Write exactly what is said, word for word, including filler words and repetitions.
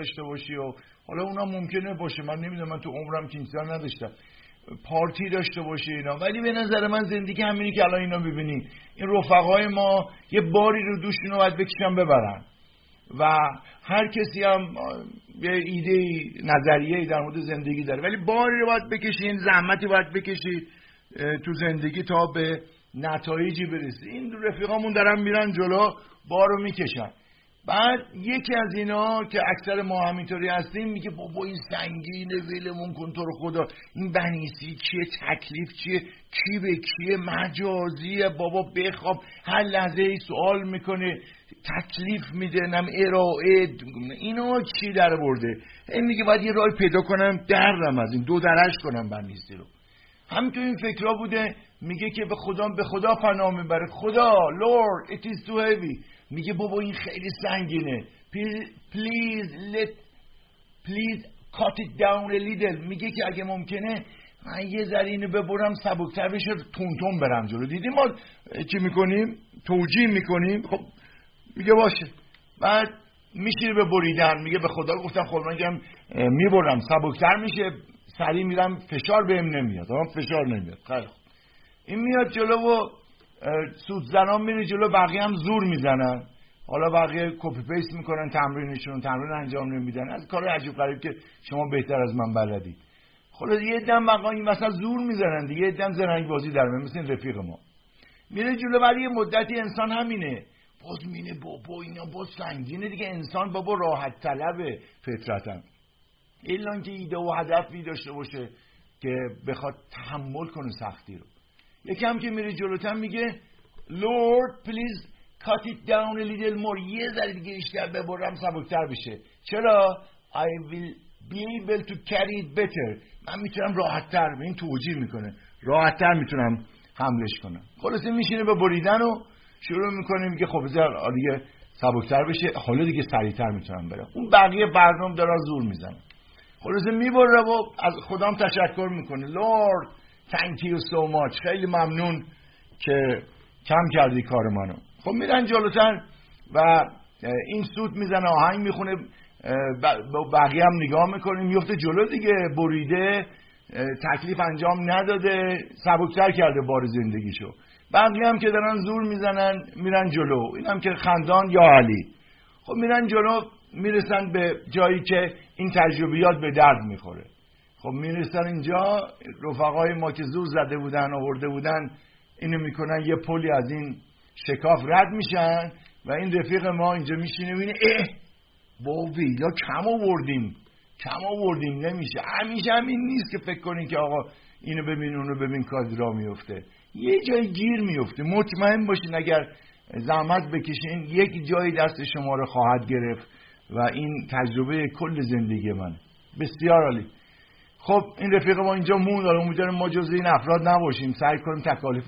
داشته باشی و حالا اونا ممکنه باشه، من نمیدونم، من تو عمرم که اینطور نداشتم، پارتی داشته باشه اینا، ولی به نظر من زندگی همینی که الان اینا ببینی این رفقای ما یه باری رو دوشونو باید بکشن ببرن و هر کسی هم یه ایده نظریه‌ای در مورد زندگی داره، ولی باری رو باید بکشین، زحمتی باید بکشی تو زندگی تا به نتایجی برسی. این رفیقامون دارن میرن جلو، بارو میکشن. بعد یکی از اینا که اکثر ما همینطوری هستیم میگه بابا این سنگینه، ولمون کن تو رو خدا، این بنیسی چیه، تکلیف چیه، کی به کیه، مجازیه، بابا بخواب، هر لحظه ای سوال میکنه، تکلیف میده، نم ارائه، اینا چی در برده. این میگه باید یه راه پیدا کنم درم از این دو درش کنم بنیسی رو. هم تو این فکرها بوده. میگه که به خدا به خدا پناه میبره، خدا Lord it is too heavy. میگه بابا این خیلی سنگینه، please let please cut it down a little. میگه که اگه ممکنه من یه ذره اینو ببرم سبکتر بشه، تون تون برم جلو. دیدیم ما چی میکنیم؟ توجیه میکنیم. خب میگه باشه. بعد میشیره به بریدن. میگه به خدا گفتم خب من میگم میبرم سبکتر میشه، سریع میرم فشار بهم نمیاد. اما فشار نمیاد. خیلی خوب. این میاد جلو و سود زنان میره جلو، بقیه هم زور میزنن. حالا بقیه کپی پیست میکنن تمرینشون، تمرین انجام نمیدن. از کار عجیب غریب که شما بهتر از من بلدید. خلاص یه دم بقیه این مثلا زور میزنن دیگه، یه دم زرنگ بازی در میاد، مثل این رفیق ما میره جلو. برای یه مدتی انسان همینه، باز مینه بابا اینا باز سنگینه دیگه. انسان بابا راحت طلبه فطرتاً، الا اینکه ایده و هدفی داشته باشه که بخواد تحمل کنه سختی رو. یکم که میره جلوتر میگه Lord please cut it down a little more. یه ذره دیگه بیشتر ببرم سبکتر بشه. چرا؟ I will be able to carry it better. من میتونم راحت‌تر، این توجیه میکنه، راحت‌تر میتونم حملش کنم. خلاصه میشینه به بریدن و شروع میکنه، میگه خب بذار دیگه سبکتر بشه، حالا دیگه سریعتر میتونم برم. اون بقیه برنامه دارن زور میزنن. خلاصه میبره و از خدام تشکر میکنه. Lord thank you so much. خیلی ممنون که کم کردی کار منو. خب میرن جلوتر و این سوت میزنه، آهنگ میخونه، بقیه هم نگاه میکنه، میفته جلو دیگه. بریده، تکلیف انجام نداده، سبکتر کرده بار زندگیشو. بقیه هم که دارن زور میزنن میرن جلو. این هم که خندان یا علی. خب میرن جلو، میرسن به جایی که این تجربیات به درد میخوره. خب میرسن اینجا، رفقای ما که زور زده بودن آورده بودن اینو میکنن، یه پلی از این شکاف رد میشن و این رفیق ما اینجا میشینه میبینه اه با ویلا کم آوردیم کم آوردیم نمیشه. همیشه همین نیست که فکر کنین که آقا اینو ببین اونو ببین کار را میفته، یه جای گیر میفته. مطمئن باشین اگر زحمت بکشین یک جایی دست شما رو خواهد گرفت و این تجربه کل زندگی من. بسیار عالی. خب این رفیق ما اینجا موند، امیدوارم ما جزو این افراد نباشیم، سعی کنیم تکالیف